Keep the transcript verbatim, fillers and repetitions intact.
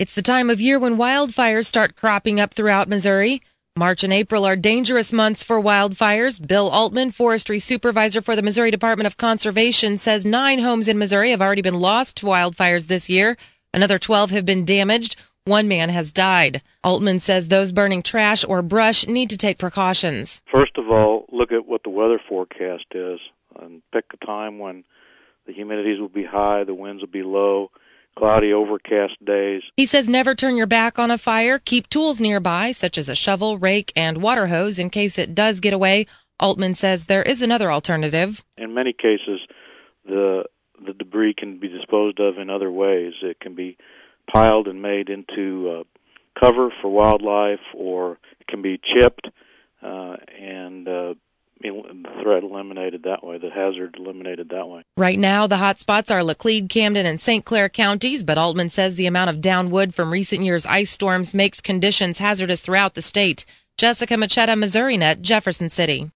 It's the time of year when wildfires start cropping up throughout Missouri. March and April are dangerous months for wildfires. Bill Altman, forestry supervisor for the Missouri Department of Conservation, says nine homes in Missouri have already been lost to wildfires this year. Another twelve have been damaged. One man has died. Altman says those burning trash or brush need to take precautions. First of all, look at what the weather forecast is and pick a time when the humidities will be high, the winds will be low, cloudy, overcast days. He says never turn your back on a fire. Keep tools nearby, such as a shovel, rake, and water hose in case it does get away. Altman says there is another alternative. In many cases, the the debris can be disposed of in other ways. It can be piled and made into uh, cover for wildlife, or it can be chipped uh, and uh, the threat eliminated that way, the hazard eliminated that way. Right now, the hot spots are Laclede, Camden, and Saint Clair counties, but Altman says the amount of down wood from recent years' ice storms makes conditions hazardous throughout the state. Jessica Machetta, Missouri Net, Jefferson City.